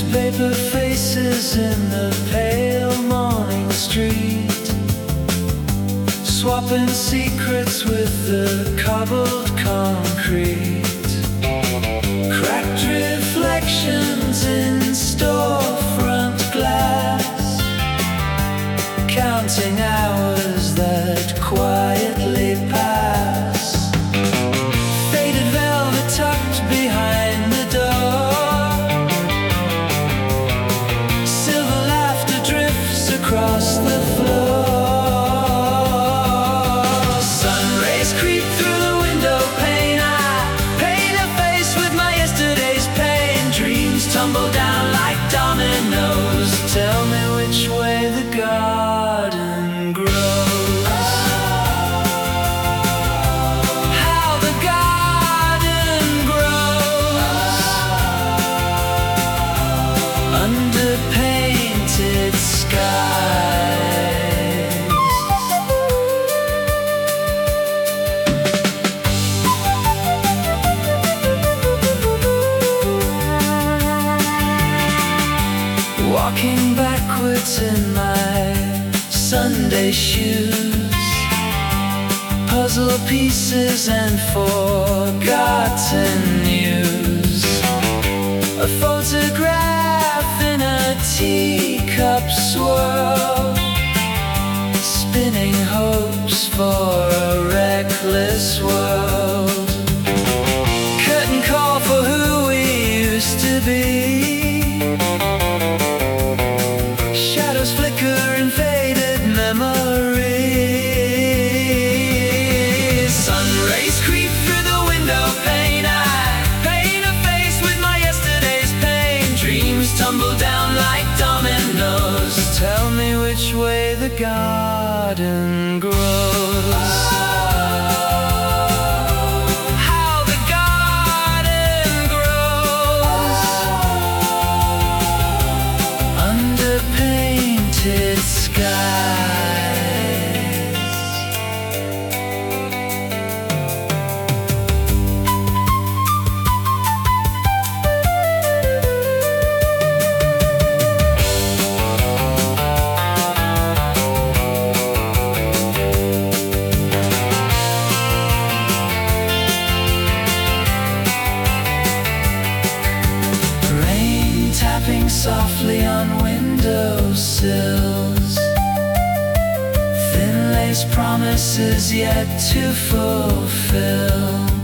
Newspaper faces in the pale morning street, swapping secrets with the cobbled concrete. Cracked reflections in storefront glass, counting hours that quietly pass. Faded velvet tucked behind the door, silver laughter drifts across the floor. Sun rays creep through the window pane, I paint a face with my yesterday's pain. Dreams tumble down like dominoes, tell me which way the garden grows. How the garden grows under painted skies. Walking backwards in my Sunday shoes, puzzle pieces and forgotten news. A photograph in a teacup swirl, spinning hopes for a reckless world. Curtain call for who we used to be, shadows flicker in faded memories. Sun rays creep through the window pane, I paint a face with my yesterday's pain. Dreams tumble down like dominoes, tell me which way the garden grows. How the garden grows under painted skies. Rain tapping softly on windowsills, thin lace promises yet to fulfill.